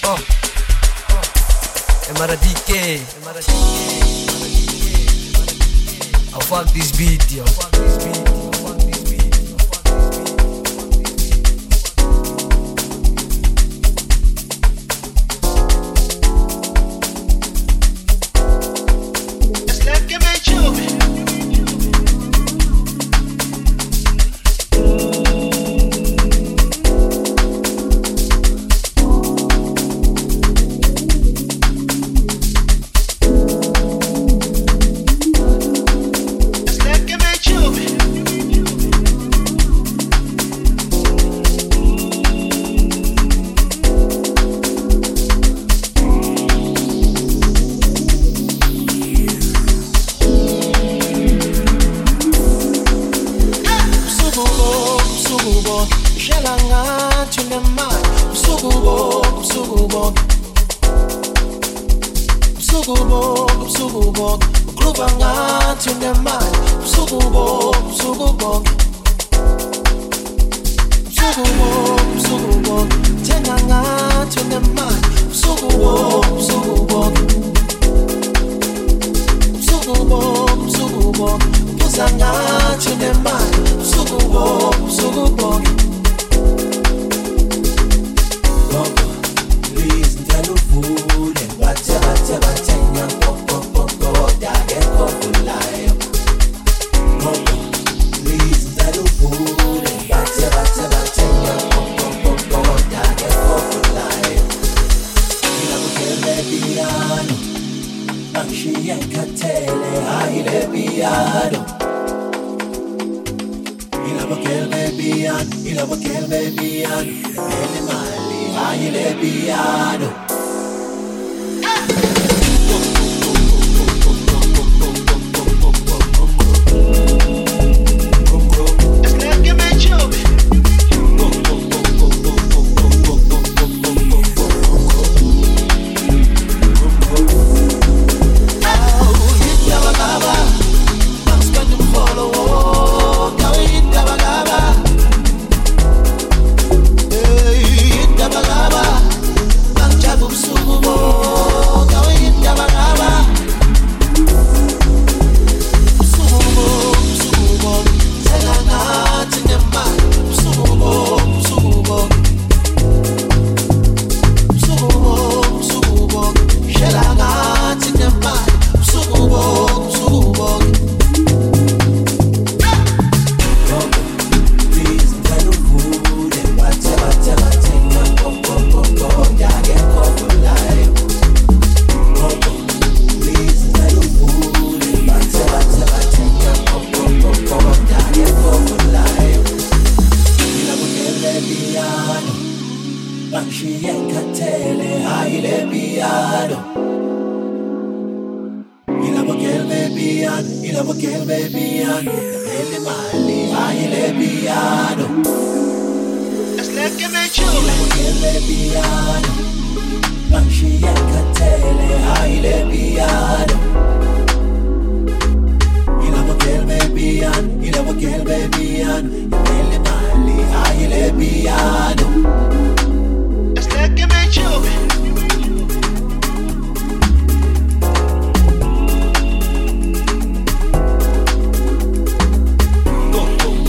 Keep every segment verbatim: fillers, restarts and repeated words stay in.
Oh, M R D K. I fuck this beat, yo. Fuck this beat.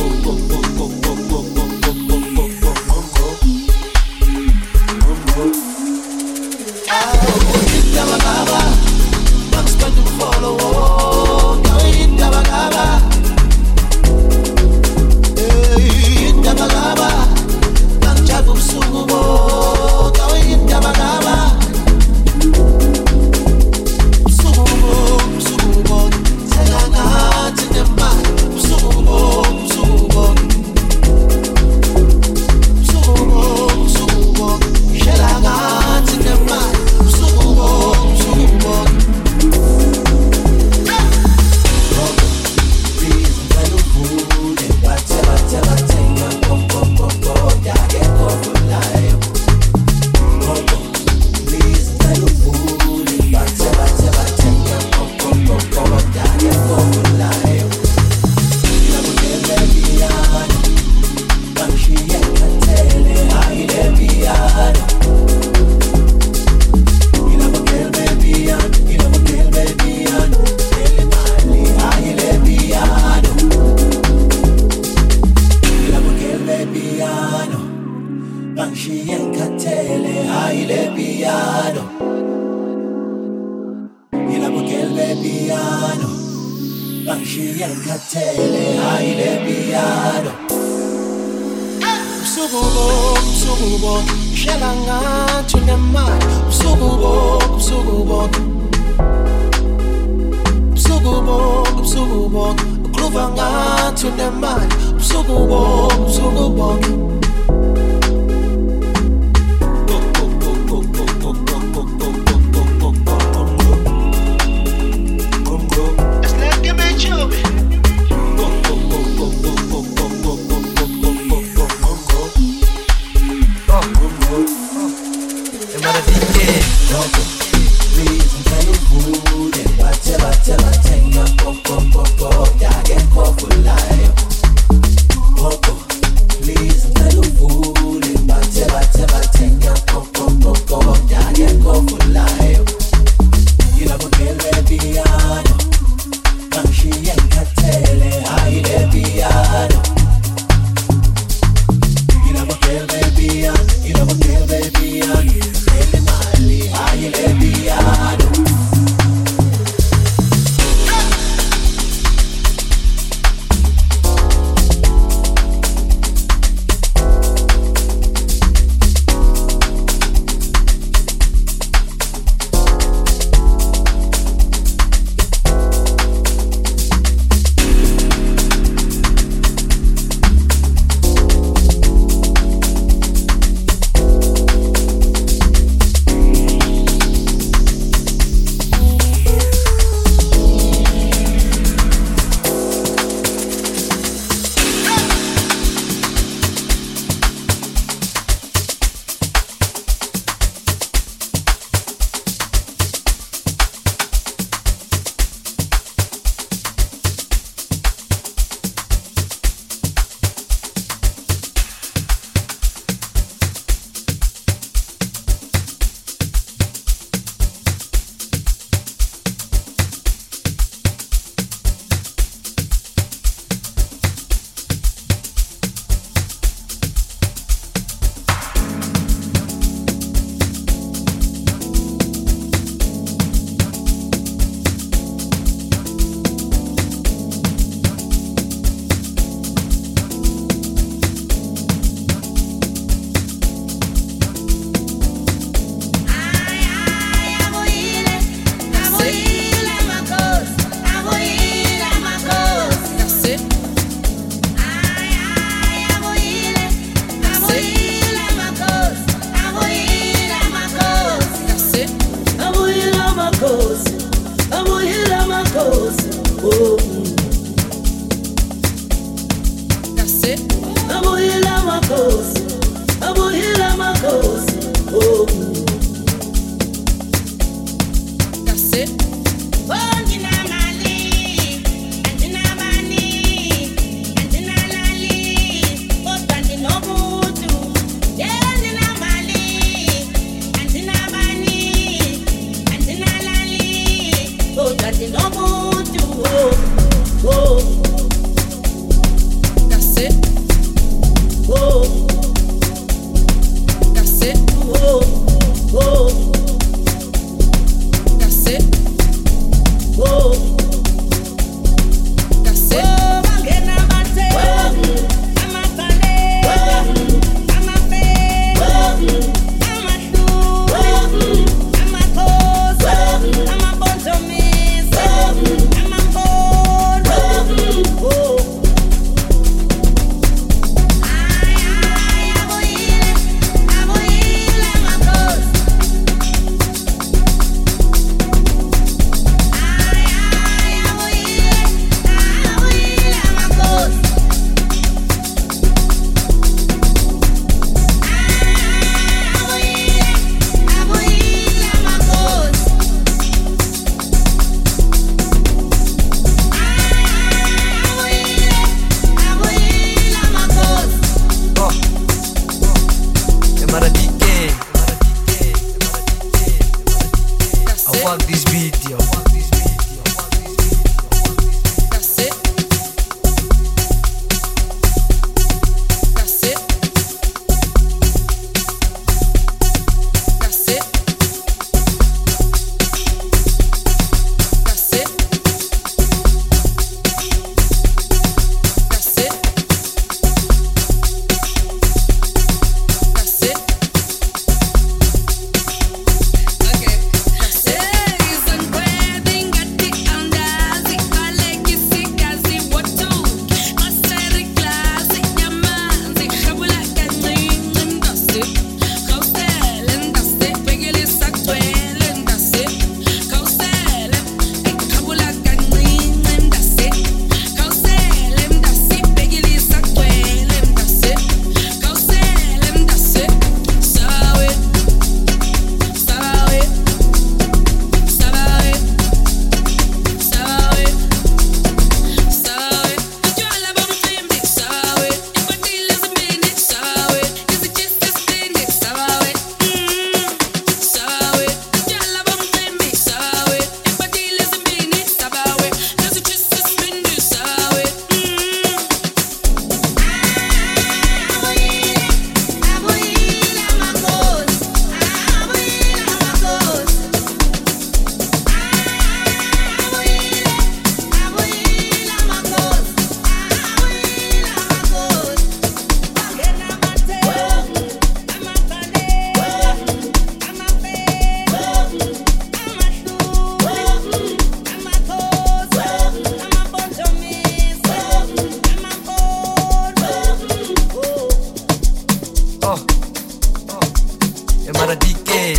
Good. le piano. Ilabukele le piano. Bangishiya ngikhathele hayi le piano. Usukubo, usukubo, ushela ngathi unemali. Usukubo, usukubo, usukubo, usukubo, ukhuluva ngathi unemali. Usukubo, usukubo. Maradike.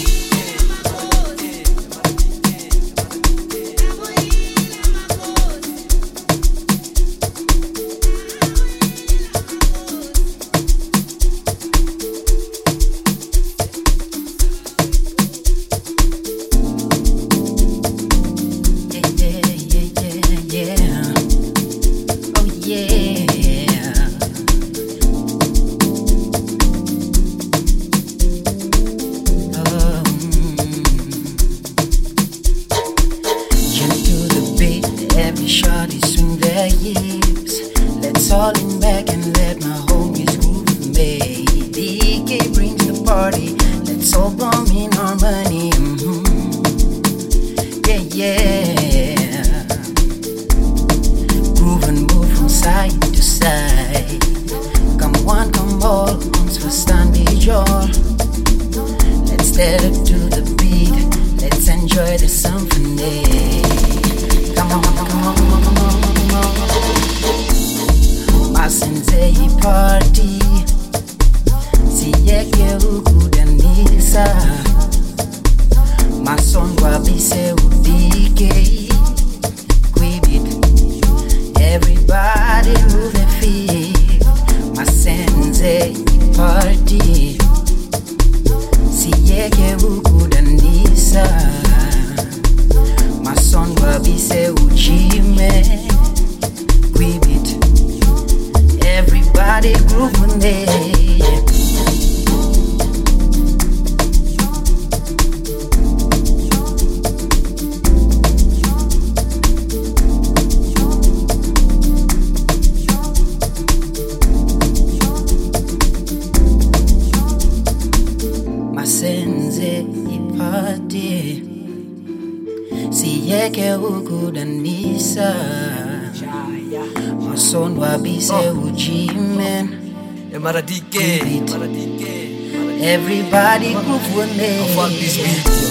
Everybody groove with me. I fuck this beat.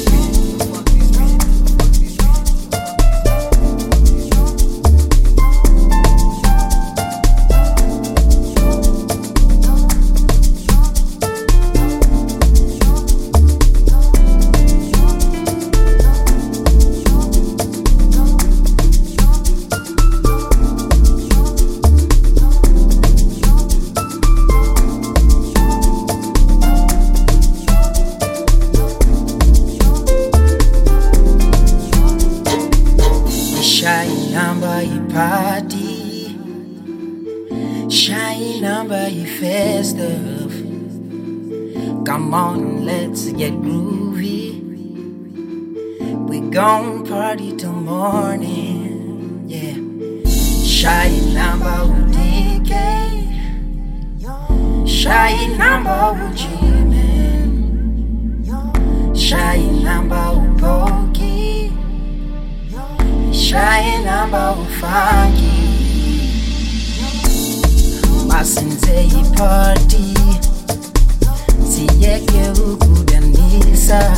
Come on, let's get groovy. We gon' party till morning, yeah. Shy number udike, shy number ujimen, shy number upoki, shy number ufangi. Masenze party. Siyeke ukudanisa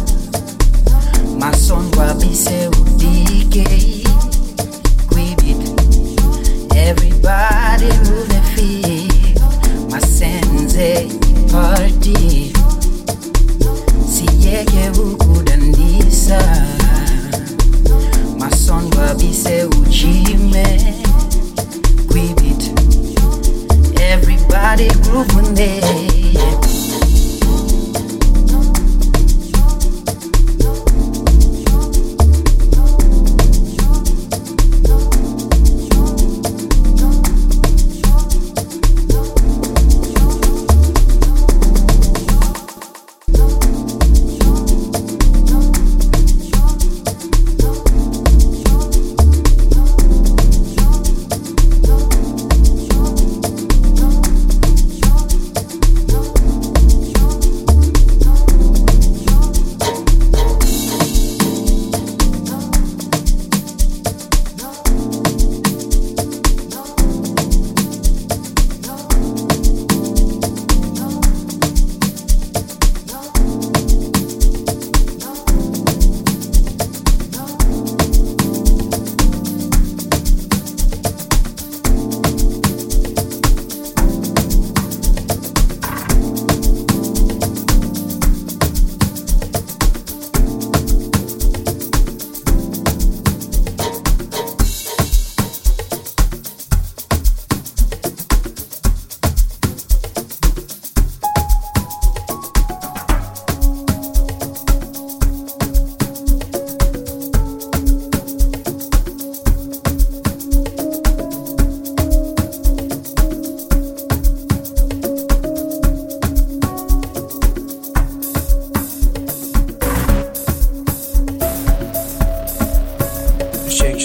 Masongwa bise udike Quibit Everybody move their feet Masenze party Siyeke ukudanisa Masongwa bise ujime Quibit Everybody groove with me.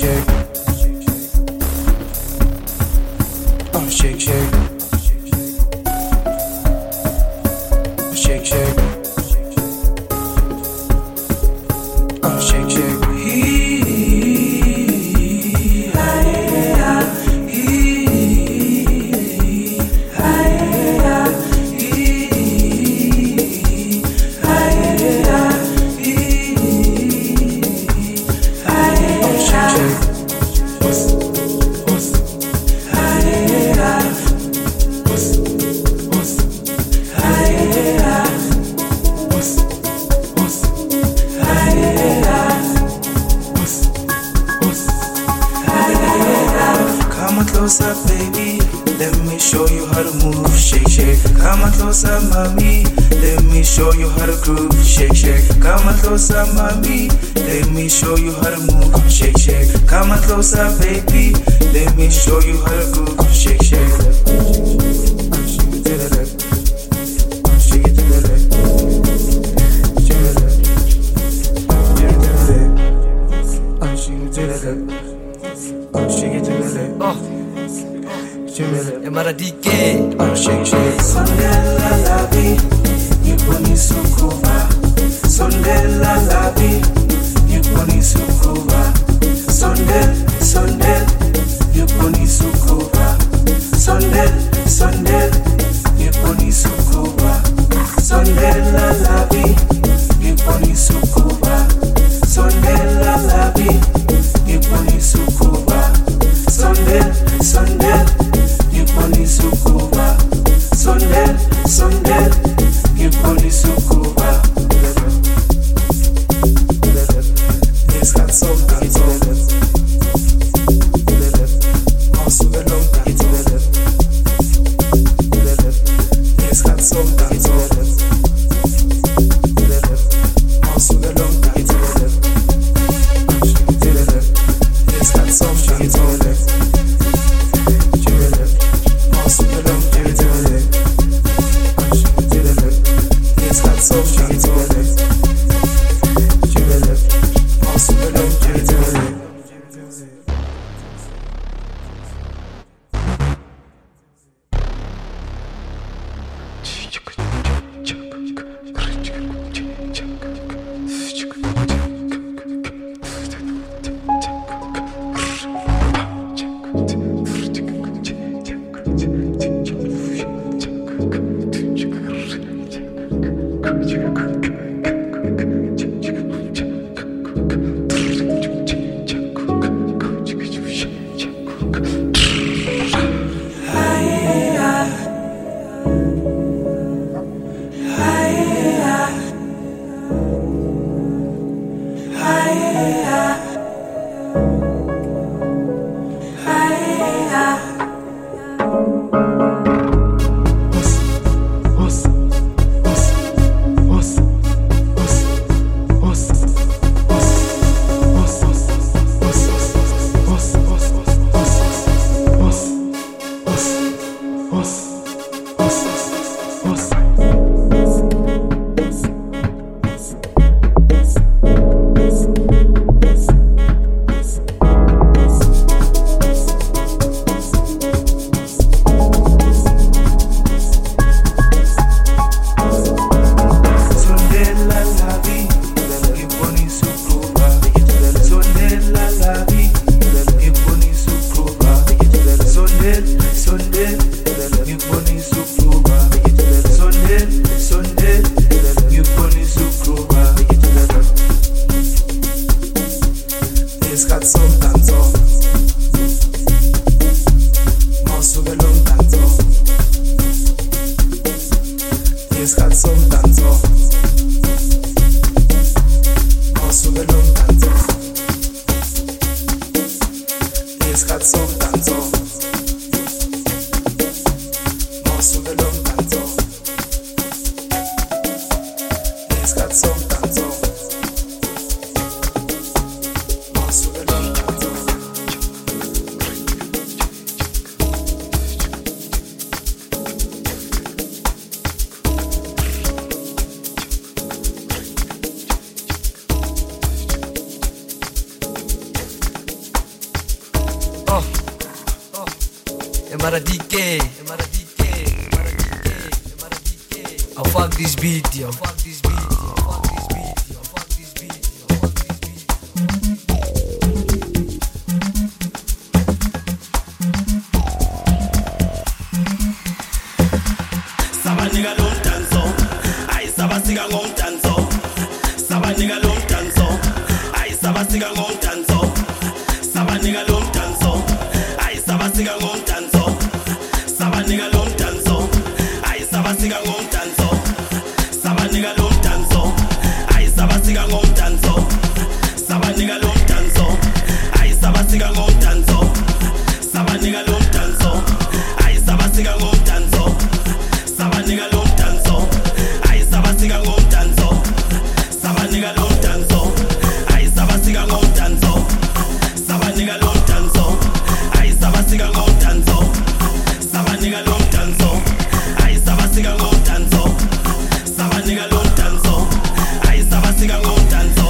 shake. Oh, shake, shake. Shake, shake. Oh, shake, shake. Closer, baby, let me show you how to move. Shake, shake. Come on closer, mommy, let me show you how to groove. Shake, shake. Come on closer, mommy, let me show you how to move. Shake, shake. Come on closer, baby, let me show you how to groove. Shake, shake. Shake it to the left. Shake it to the left. Shake it to the left. Shake it to the left. Oh, shake it to the left. Oh, Shake è Maradike. Oh, shake, shake. Sondela labi, yiponi sukuba. Sondela labi, yiponi sukuba. Sondel, sondel, yiponi sukuba. Sondel, sondel, yiponi sukuba. Sondela labi, yiponi sukuba. Sondela labi, yiponi sukuba. Sondel, sondel, yiponi sukuba. Sondel, sondel, yiponi sukuba. Yes, got some guns on it. Also the long guns on it. Yes, got some guns on it. Also the long guns on it. Yes, got some guns on it. Emara D K. I fuck this beat, yo. Fuck this beat, yo. Fuck this beat, yo. Fuck this beat, yo. Fuck this beat. Saba nigga long tanzo, ay saba siga ngom tanzo. Saba nigga long tanzo, ay saba siga ngom tanzo. Saba nigga long tanzo, ay saba siga ngom tanzo. Saba nigga long tanzo, ay saba siga ngom tanzo. Saba nigga long tanzo, ay saba siga ngom tanzo. Saba nigga long tanzo, ay saba siga ngom tanzo. Saba nigga long tanzo, ay saba siga ngom tanzo. Saba nigga long tanzo, ay saba siga ngom tanzo. Saba nigga long tanzo, ay saba siga ngom tanzo. Saba nigga long tanzo, ay saba siga ngom tanzo. Saba nigga long tanzo, ay saba siga ngom tanzo. Saba nigga long tanzo, ay saba siga ngom tanzo.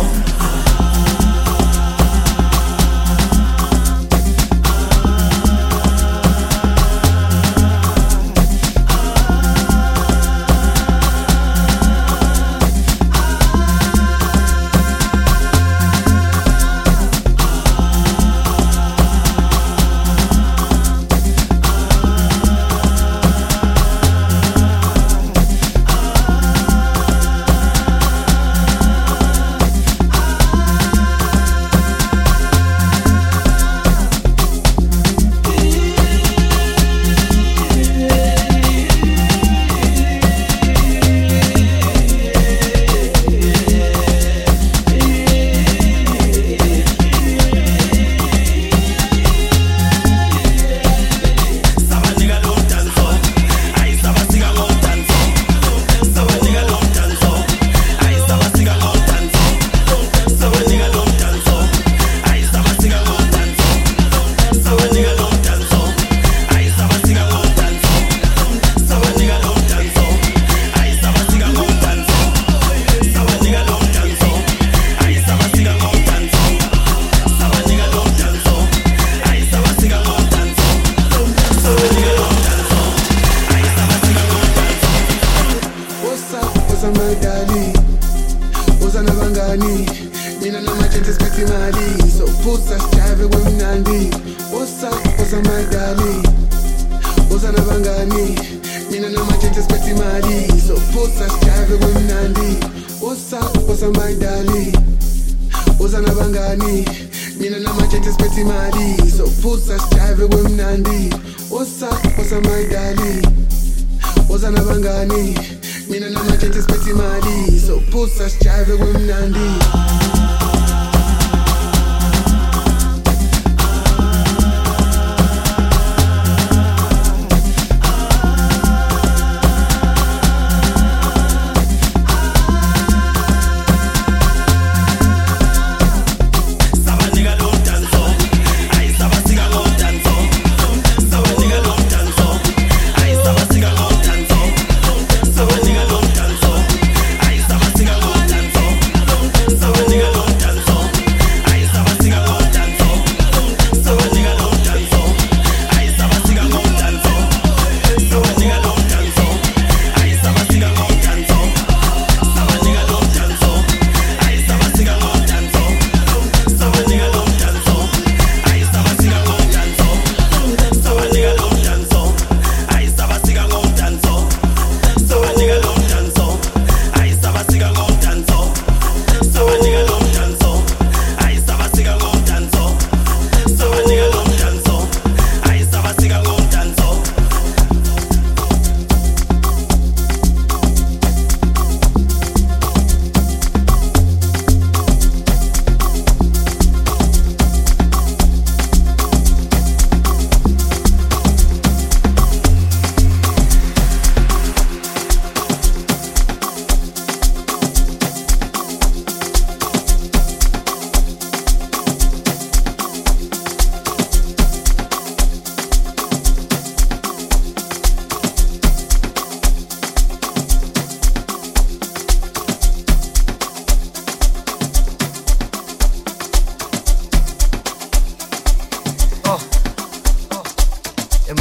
Saba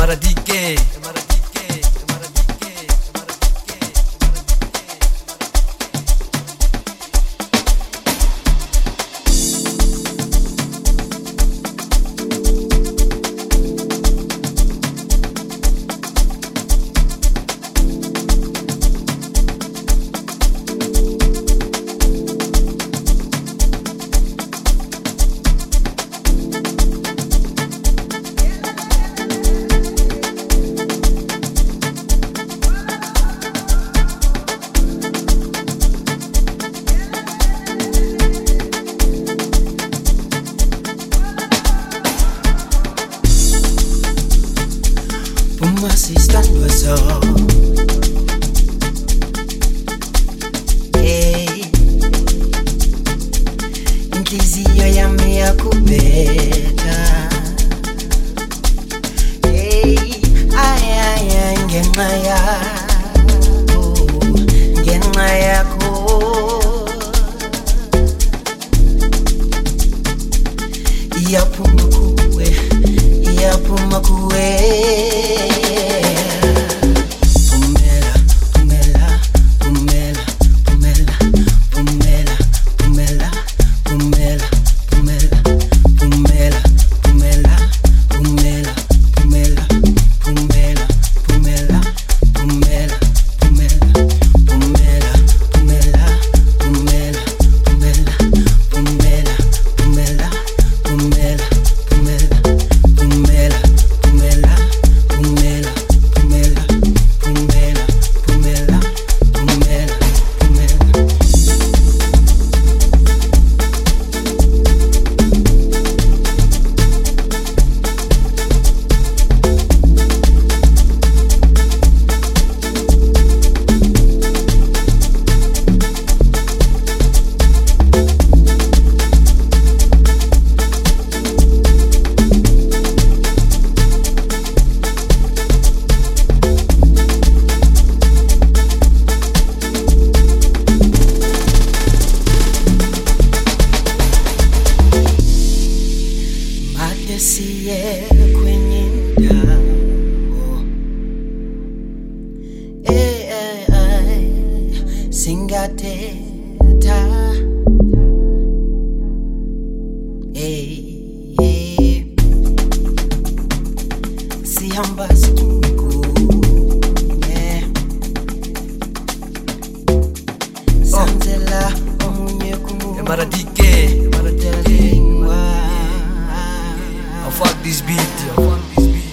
Emaradike, Emaradike, Emaradike, Masistando eso. Hey, inhliziyo yami yakubetha. Hey, ay ay ay ngenxa yakho, ngenxa yakho. Iyaphuma kuwe, iyaphuma kuwe. Siye kwenye ndao, eh eh eh, singateta, eh eh, sihamba sikungu, eh, sanzela omunye kumu, Emaradike, Emaradike. I fuck this beat, I fuck this beat.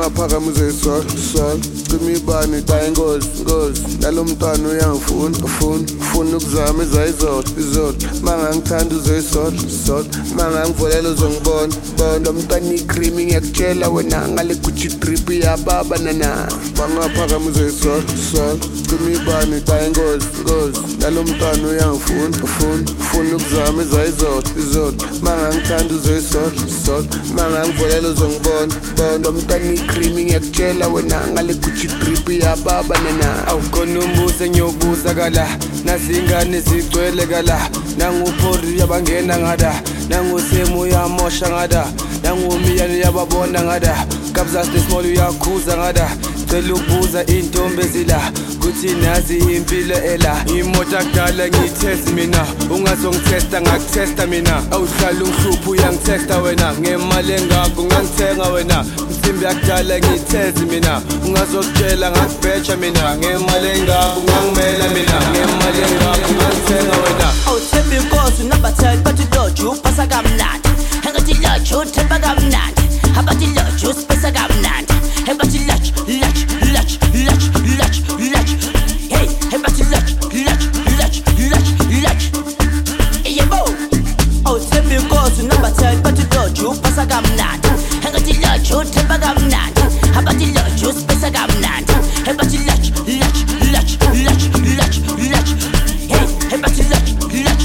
bangaphakama uzoyisol sol cima ibani daya ingozi ingozi nalo mntwana uyangifuna ufuna ufuna ukuzama izayizodwa izodwa mangangithanda uzoyisol sol mangangivolela uzongibona bona lo mntwana ikrimi ngiyakutshela wena ngale Gucci drip yababa nana bangaphakama uzoyisol sol cima ibani daya ingozi ingozi nalo mntwana uyangifuna ufuna ufuna ukuzama izayizodwa izodwa mangangithanda uzoyisol sol mangangivolela uzongibona bona lo mntwana ikrimi ngiyakutshela wena ngale Gucci drip yababa nana awukhona umbuzo engiyobuza kala nazingane zigcwele kala nanguphori yabangena ngada nangusemu uyamosha ngada nangumiyane yababona ngada kabzas nesmall uyakhuza ngada cela ukubuza intombi ezila kuthi nazi impilo ela imoto akudala ngiyithesti mina ungazongithesta ngakutesta mina awuhlala ungihlupha uyangithesta wena ngemali engakho ngangithenga wena insimbi yakudala ngiyithezi mina ungazokutshela ngakubheja mina ngemali engakho ngangimela mina ngemali engakho ngangithenga wena awuthemba inkosi unabatheli bathi loju upasa kamnandi engathi loju uthemba kamnandi abathi loju usipesa kamnandi engathi loju loju loju loju loju loju hey engathi loju loju loju loju loju yebo awuthemba inkosi unabatheli bathi loju upasa kamnandi engathi loju uthemba kamnandi abathi loju usipesa kamnandi engathi loju loju loju loju loju loju hey engathi loju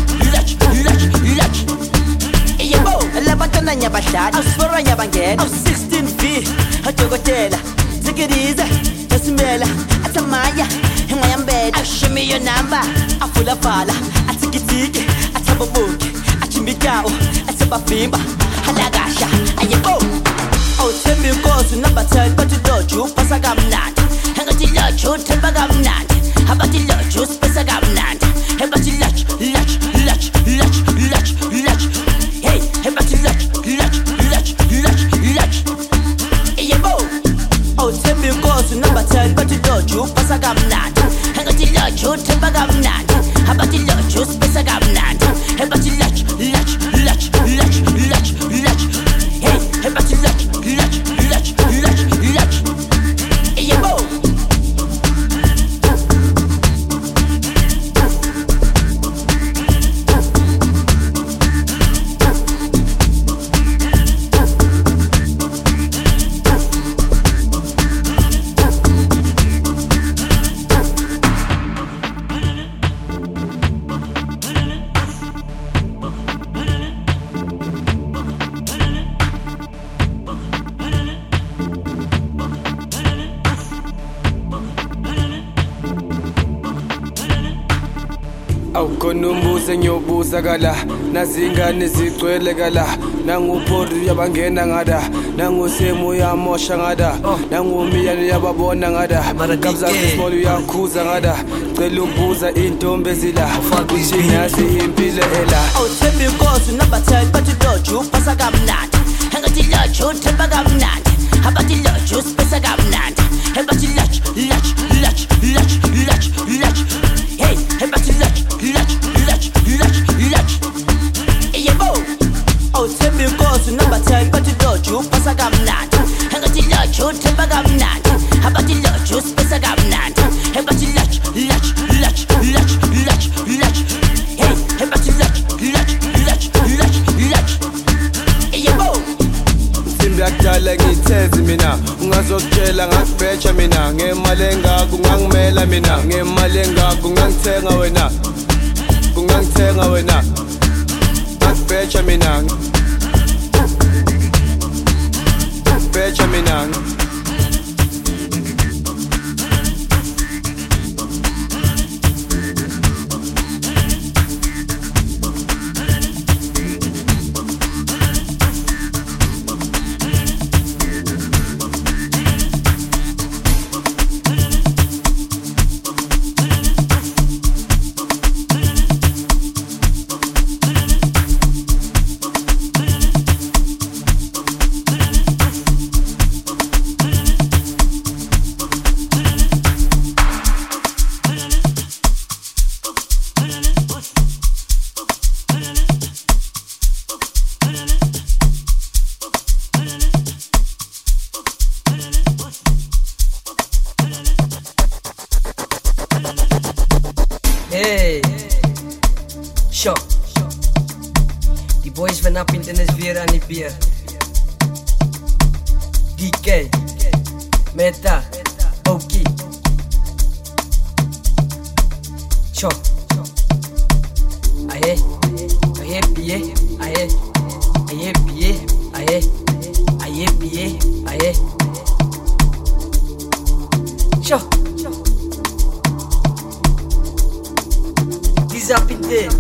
labatana nyabashadi awusifora nyabangena awu-sixteen v adokotela zikirize esimela athamaya engayambela ashimiyo namba afulafala atsikitsiki athaboboki achimbikawo athebavimba halakasha ayebo awuthemba inkosi unabatheli bathi loju upasa kamnandi engathi loju uthemba kamnandi abathi loju usipesa kamnandi engathi loju loju loju loju loju loju hey engathi loju loju loju loju loju yebo awuthemba inkosi unabatheli bathi loju upasa kamnandi engathi loju uthemba kamnandi abathi loju usipesa kamnandi engathi loju loju loju loju loju loju hey engathi loju loju loju loju loju yebo awukhona umbuzo engiyobuza kala nazingane zigcwele kala nanguphori yabangena ngada nangusemu uyamosha ngada nangumiyane yababona ngada kabzas nesmall uyakhuza ngada cela ukubuza intombi ezila kuthi nazi impilo ela awuthemba inkosi unabatheli bathi loju upasa kamnandi engathi loju uthemba kamnandi abathi loju usipesa kamnandi engathi loju loju loju loju loju loju hey engathi loju loju loju loju loju yebo awuthemba inkosi unabatheli bathi loju upasa kamnandi engathi loju uthemba kamnandi abathi loju usipesa kamnandi engathi loju loju loju loju loju loju hey engathi loju loju loju loju loju yebo insimbi yakudala ngiyithezi mina ungazokutshela ngakubheja mina ngemali engakho ngangimela mina ngemali engakho ngangithenga wena kungangithenga wena ngakubheja mina ngakubheja mina Hey, sure. Die boys vanavond in is weer aan die beer. D K, Meta, Oki. Sure. Aye, aye, aye, aye, aye, aye, aye, aye, aye. Sure. These up in there.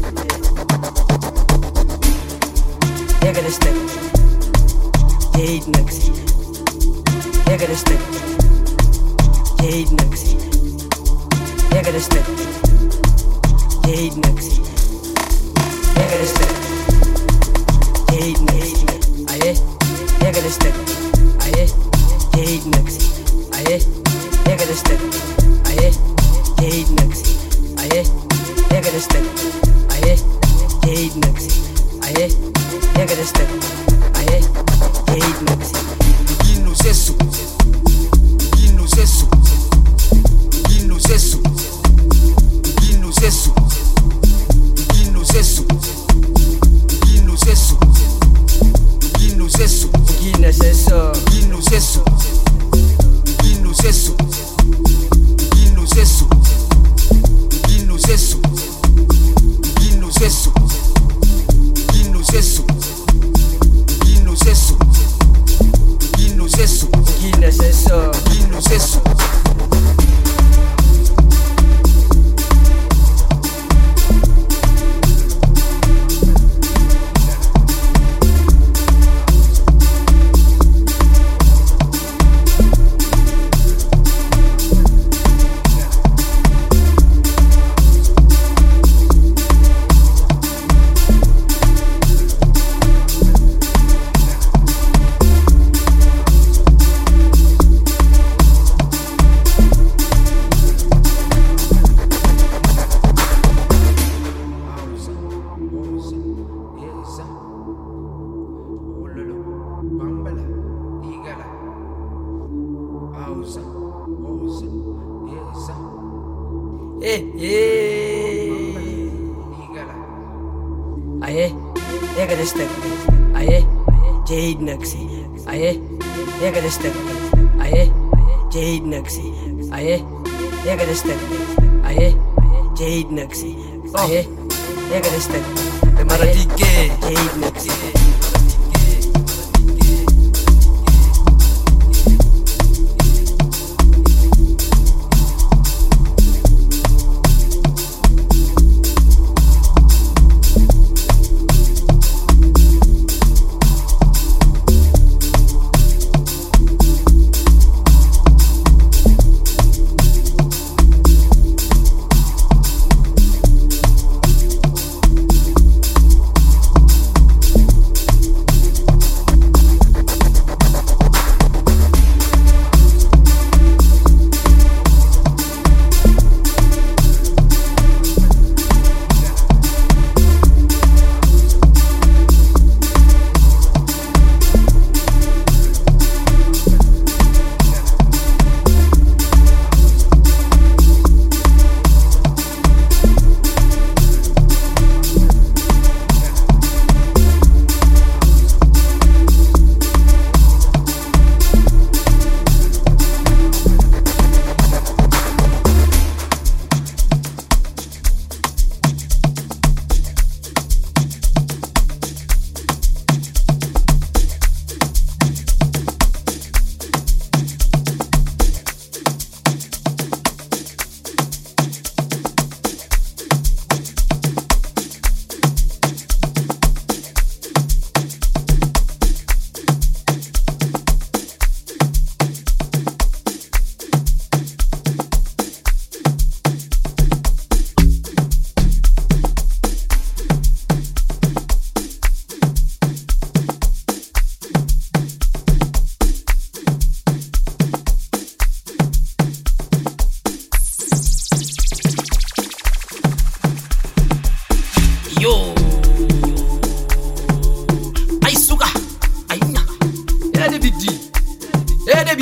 Jij gaat een stuk. Je heet niks. Jij gaat een stuk. Je heet niks. Jij gaat een stuk. Je heet niks. Jij gaat een stuk. Je heet niks. Aye. Jij gaat een stuk. Aye. Je heet niks. Aye. Jij gaat een stuk. Aye. Je heet niks. Aye. Jij gaat een stuk. Aye. Je heet niks. Aye. Jij gaat een stuk. Aye. Je heet niks. Gino Sesu. Gino Sesu. Gino Sesu. Gino Sesu. Gino Sesu. Gino Sesu. Gino Sesu. Gino Sesu. Gino Sesu. Gino Sesu. Gino Sesu. Gino Sesu. Gino Sesu. Gino Sesu. Gino Sesu. Gino Sesu. Gino Sesu. Gino Sesu. Hey, hey. Aye. Jij gaat een stuk. Aye. Je heet niks. Aye. Jij gaat een stuk. Aye. Je heet niks. Aye. Jij gaat een stuk. Aye. Je heet niks. Aye. Jij gaat een stuk. Maar dat die gay. Je heet niks.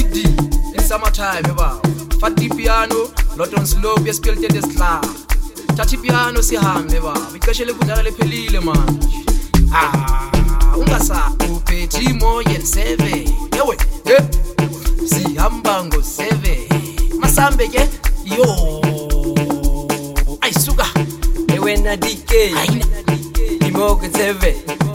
Summertime, wow. Fat di piano, lot on slow, we speelt in this la. thatha ipiano sihambe baba ixesha lekudala lephelile manje ah ungasa uphethi moyen seven yewe eh sihamba ngo seven masambe ke yo ayisuka ewena D K imoke seven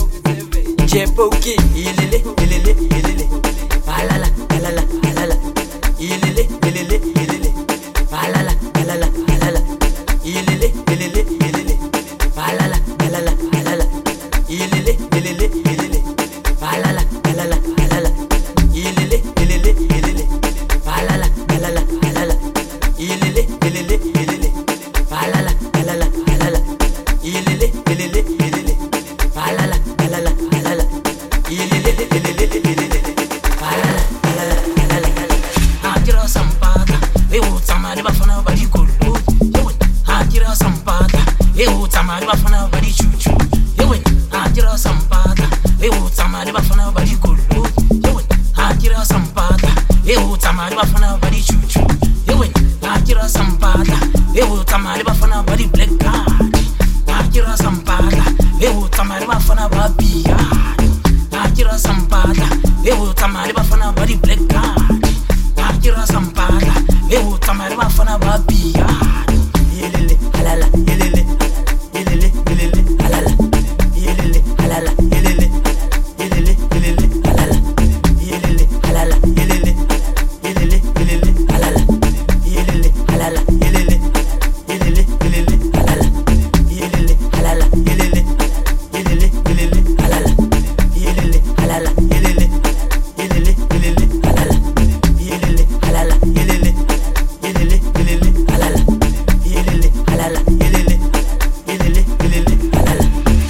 jepoki ilele ilele ilele alala alala alala ilele ilele ilele alala alala alala ilele ilele ilele alala alala alala ilele ilele ilele alala alala alala ilele ilele ilele alala alala alala ilele ilele ilele alala alala alala ilele ilele ilele alala alala alala ilele ilele ilele alala alala alala akira sampata e utsamari bafana bari kulu yewe akira sampata e utsamari bafana bari chuchu yewe akira sampata e utsamari bafana bari kulu yewe akira sampata e utsamari bafana bari chuchu yewe akira sampata e utsamari bafana bari black card akira sampata e utsamari bafana babia akira sampata e utsamari bafana bari black card akira sampata e utsamari bafana babia yelele halala yelele yelele yelele halala yelele halala yelele yelele yelele halala yelele halala yelele yelele yelele halala yelele halala yelele yelele yelele halala yelele halala yelele yelele yelele halala yelele halala yelele yelele yelele halala yelele halala yelele yelele yelele halala yelele halala yelele yelele yelele halala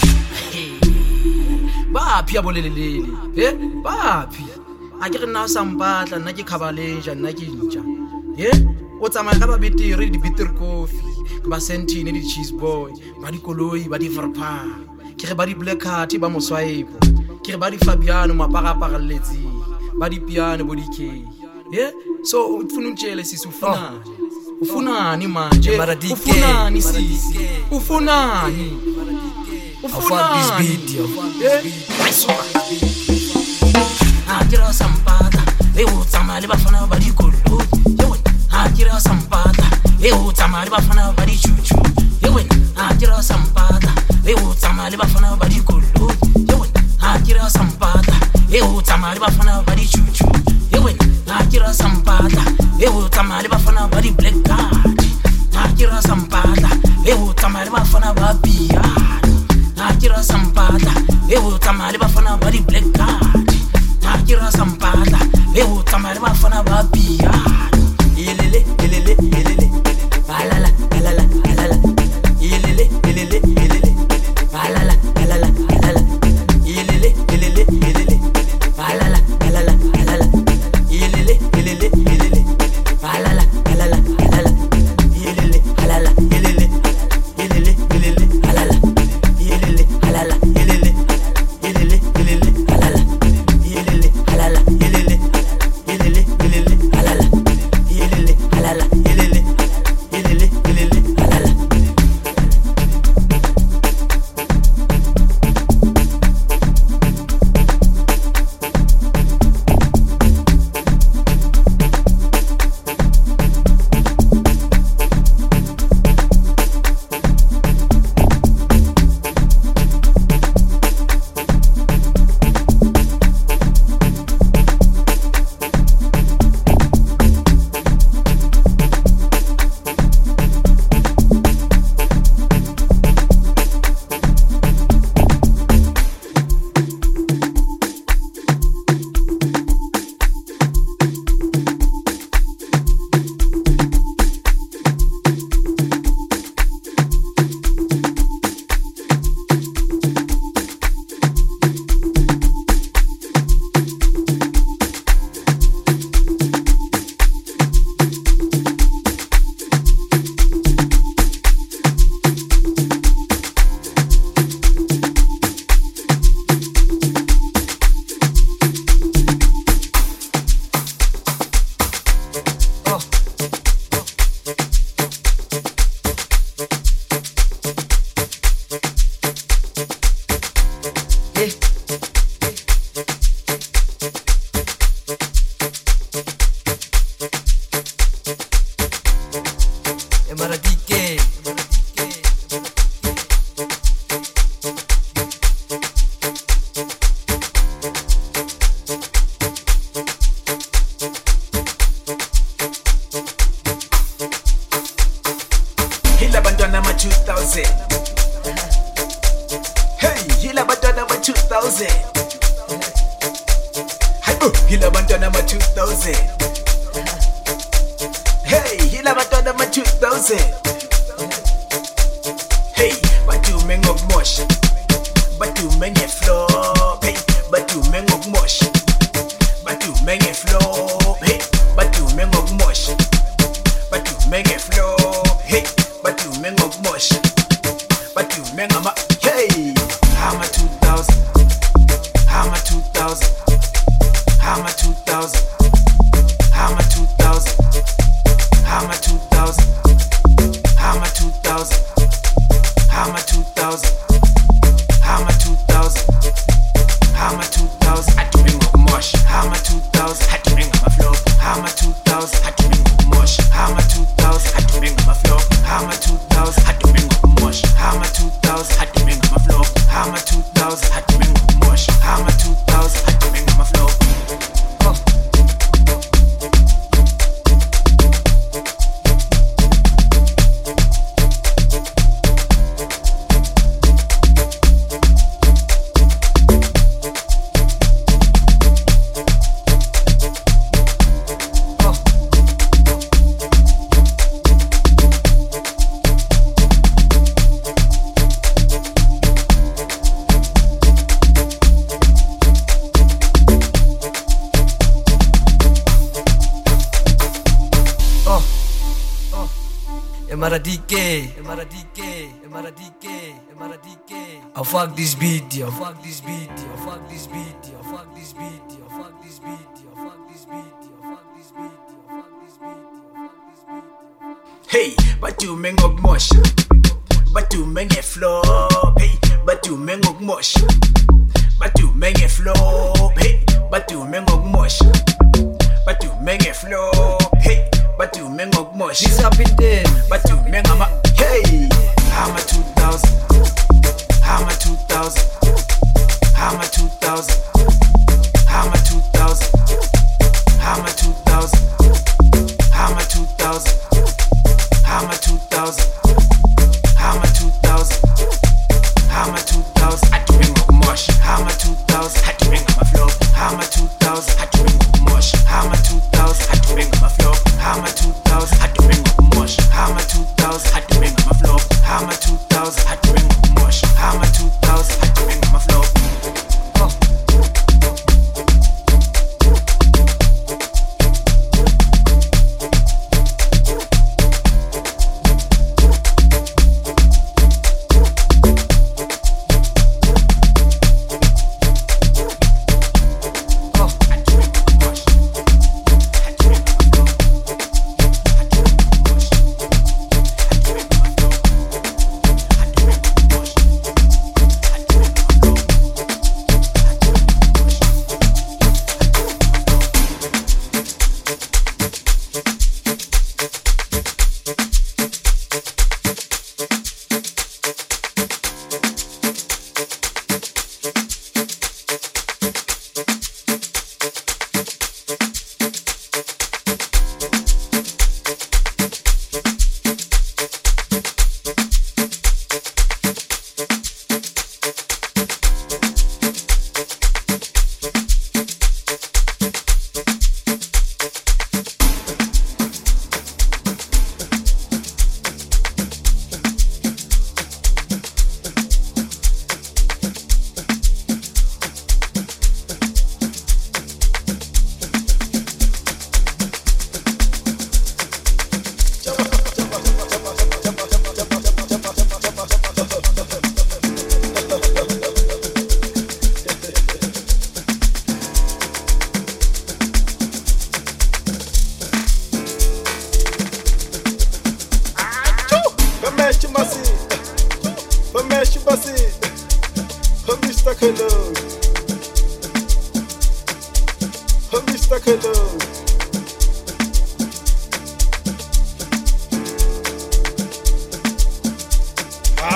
baphi abolelelele eh baphi a ke re nna sampatla nna ke khabaleja nna ke ntja eh o tsamaya ka ba beteri di bitter coffee ke ba sentine di cheese boy ba di koloi ba di verpa ke re ba di black heart ba moswaipo ke re ba di fabiano mapara paralletse ba di piano bo di k eh so ufuna untshele sisi ufuna ufunani manje ufunani sisi ufunani ufunani eh ayisuka akira sampata e utsamali bafana bari kulu yewe akira sampata e utsamali bafana bari chuchu yewe akira sampata e utsamali bafana bari kulu yewe akira sampata e utsamali bafana bari chuchu yewe akira sampata e utsamali bafana bari black card akira sampata e utsamali bafana babia akira sampata e utsamali bafana bari black card akira sampata e utsamali bafana babia ilele ilele ilele alala alala alala ilele ilele ilele alala alala alala ilele ilele ilele alala alala alala ilele ilele ilele alala alala alala ilele alala ilele ilele ilele alala ilele alala ilele ilele ilele alala ilele alala ilele ilele ilele alala Emaradike. Hila bantwana ma two thousand. Hey, hila bantwana ma two thousand. Hey, oh, hila bantwana ma two thousand. Hey, hila bantwana ma two thousand. Hey, batu mengok mosh. Batu menge flow. Hey, batu mengok mosh. Batu menge flow. Hey, batu mengok mosh. Batu menge flow. Hey, batu mengok mosh. Batu mengama. Hey, hama two thousand. Hama two thousand. Hama two thousand. Hama two thousand. Hama two thousand. Hama two thousand. Hama two thousand. Hama two thousand. Hama two thousand. Hatu mengok mosh. Hama two thousand. Hatu mengama flow. Hama two thousand. Hatu mengok mosh. Hama two thousand. Hatu mengama flow. Hama two thousand. Hatu mengok mosh. Hama two thousand. Hatu mengama flow. Hama two thousand. Hatu mengok mosh. Hama two thousand. Hatu mengama flow. Emaradike, Emaradike, Emaradike, Emaradike. I fuck this beat, yo. Fuck this beat, yo. Fuck this beat, yo. Fuck this beat, yo. Fuck this beat, yo. Fuck this beat, yo. Fuck this beat, yo. Fuck this beat, yo. Fuck this beat, yo. Hey, batu mengok mosh. Batu menge flow. Hey, batu mengok mosh. Batu menge flow. Hey, batu mengok mosh. Batu menge flow. Hey, batu mengok mosh. This up in ten. Batu mengama. Hey, hama two thousand. Hama two thousand. Hama two thousand. Hama two thousand. Hama two thousand. Hama two thousand. Hama two thousand. Hama two thousand. Hama two thousand. Hatu mengok mosh. Hama two thousand. Hatu mengama flow. Hama two thousand. Hatu mengok mosh. Hama two thousand. Hatu mengama flow. Hama two thousand. Hatu mengok mosh. Hama two thousand. Hatu mengama flow. Hama two thousand. Hatu mengok mosh. Hama two thousand. Hatu mengama flow.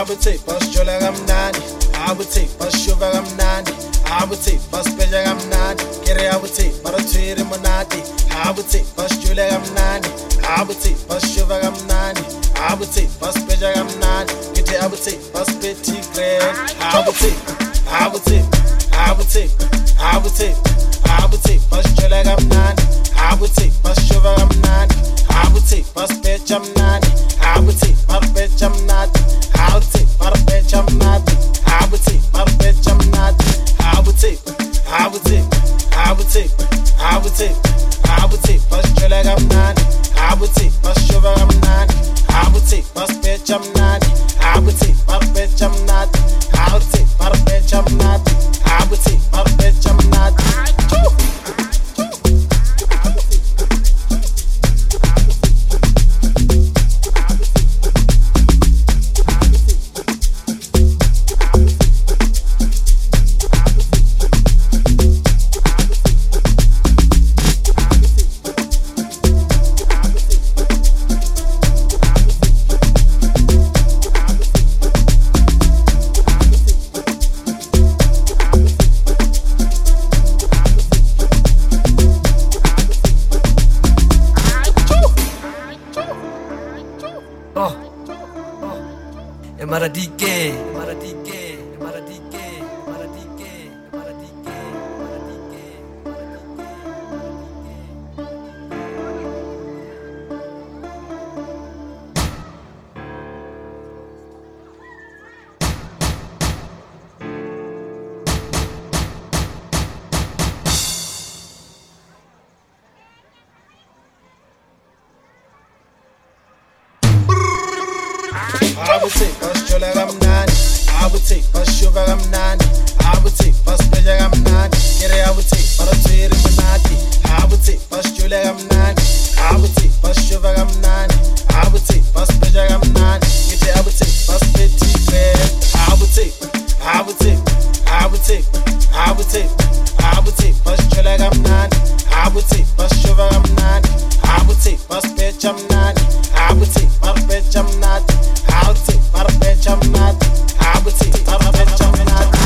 Abuthi basjola kamnandi, abuthi bashuva kamnandi, abuthi baspeja kamnandi, kere abuthi barathwiri monati, abuthi basjula kamnandi, abuthi bashuva kamnandi, abuthi baspeja kamnandi, kete abuthi baspeti grand, abuthi, abuthi, abuthi, abuthi, abuthi basjola kamnandi, abuthi bashuva kamnandi, abuthi baspeja kamnandi, abuthi baspeja kamnandi, abuthi baspeja kamnandi, abuthi baspeja kamnandi, abuthi, abuthi, abuthi, abuthi, abuthi basjola kamnandi, abuthi bashuva kamnandi, abuthi baspeja kamnandi, abuthi baspeja kamnandi, abuthi baspeja kamnandi, abuthi baspeja kamnandi. Maradike, Maradike, Maradike, Maradike, Maradike, Maradike. Abuthi basjola kamnandi, abuthi bashuva kamnandi, abuthi baspeja kamnandi, kere abuthi barathwiri monati, abuthi basjula kamnandi, abuthi bashuva kamnandi, abuthi baspeja kamnandi, kete abuthi baspeti grand, abuthi, abuthi, abuthi, abuthi, abuthi basjola kamnandi, abuthi bashuva kamnandi, abuthi baspeja kamnandi, abuthi baspeja kamnandi, abuthi baspeja kamnandi, abuthi baspeja kamnandi.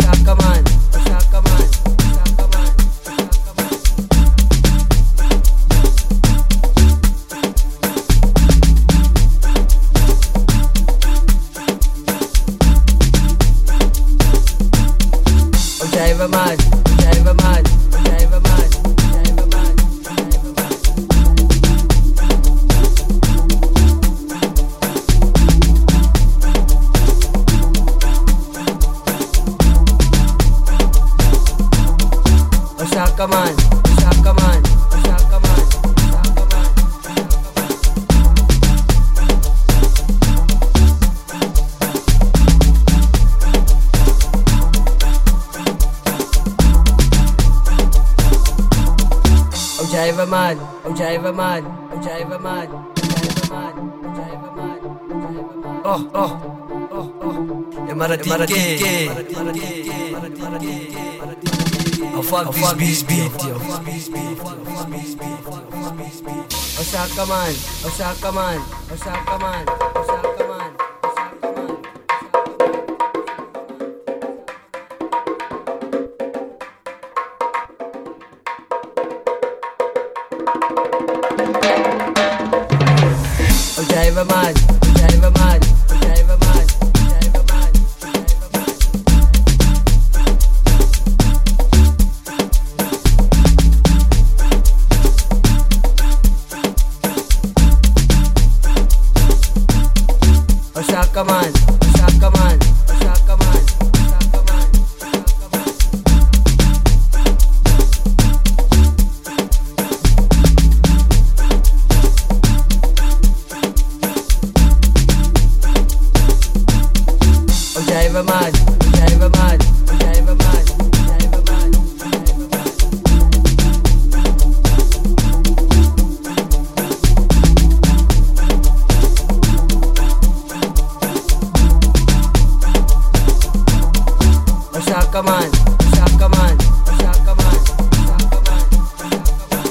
Osaka man, Osaka man, Osaka man, Ojaiva man, Ojaiva man, Ojaiva man, Ojaiva man, Osaka man, Osaka man, Osaka man, Osaka man. Ojaiva man, Ojaiva man, Ojaiva man, Ojaiva man, Ojaiva man, Ojaiva man. Oh, oh, oh, oh. Emaratike, I fuck this beast beat, yo. Osaka man, Osaka man, Osaka man, Osaka man, Osaka man. Ojaiva man, Ojaiva man, Ojaiva man, Ojaiva man, Ojaiva man. Osaka man, Osaka man, Osaka man, Osaka man, Osaka man. Ojaiva man, Ojaiva man, Ojaiva man, Ojaiva man, Ojaiva man. Osaka man, Osaka man, Osaka man, Osaka man, Osaka man.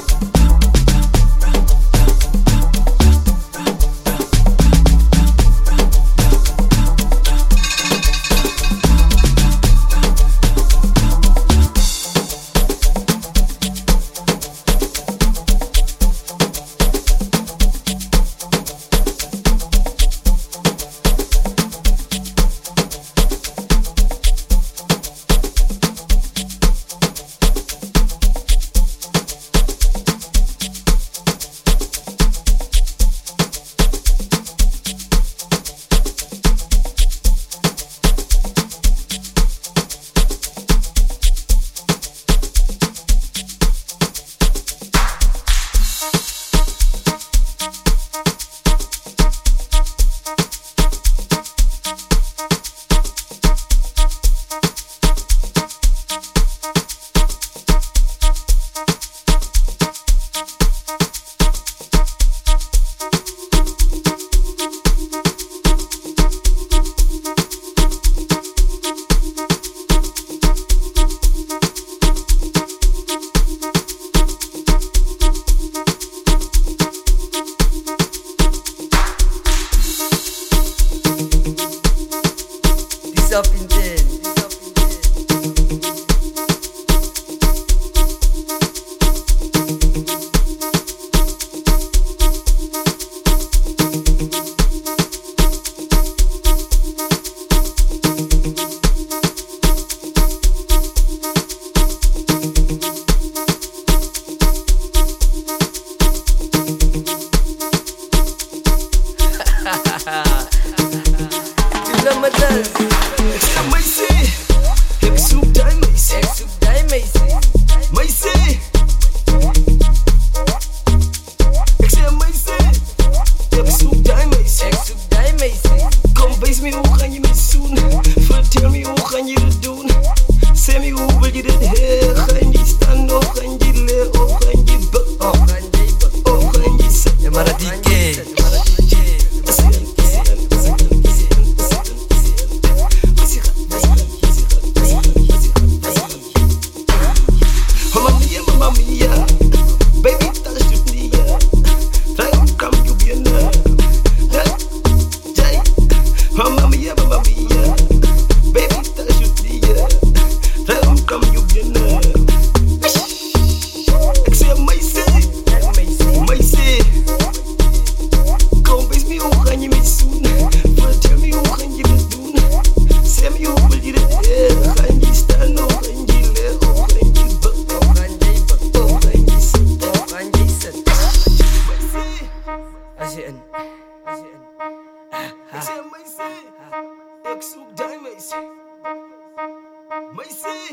Up in there. Mamma mia, mamma mia, baby, touch you, yeah.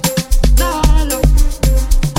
Lala,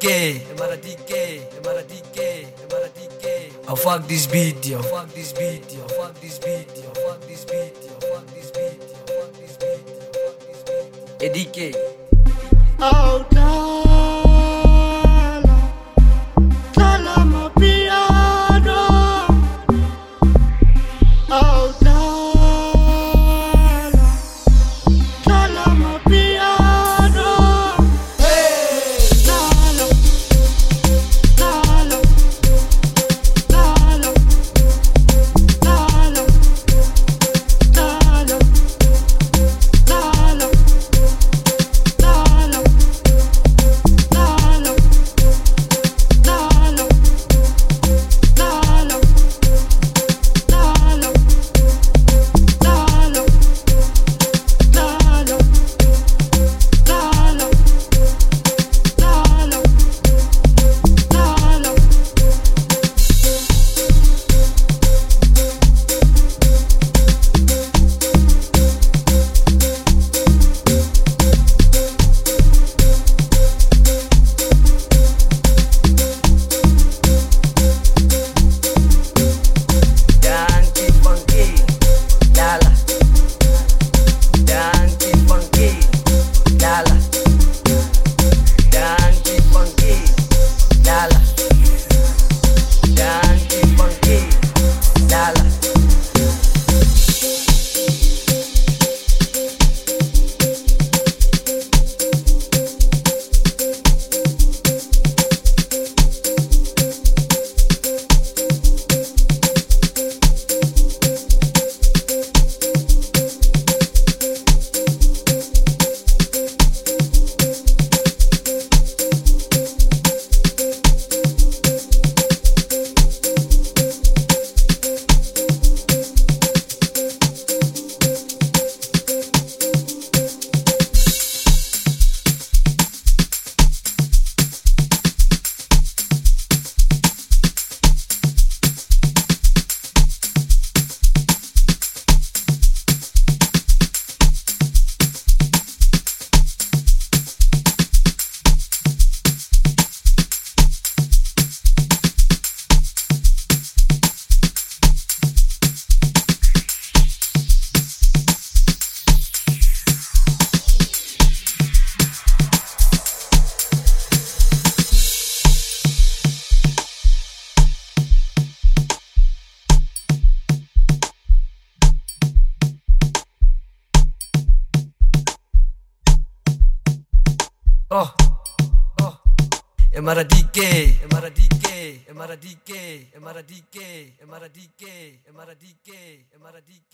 Emaradike, Emaradike, Emaradike, Emaradike. Oh fuck this beat, yo. Fuck this beat, yo. Fuck this beat, yo. Fuck this beat, yo. Fuck this beat, yo. Fuck this beat, yo. Fuck this beat, yo. Edike. Oh, Dala, Dala Mapiano. Oh, Dala, Dala Mapiano. Hey, Dala, Dala, Dala, Dala, Dala, Dala. Oh, oh, Emaradike, Emaradike, Emaradike, Emaradike, Emaradike, Emaradike, Emaradike.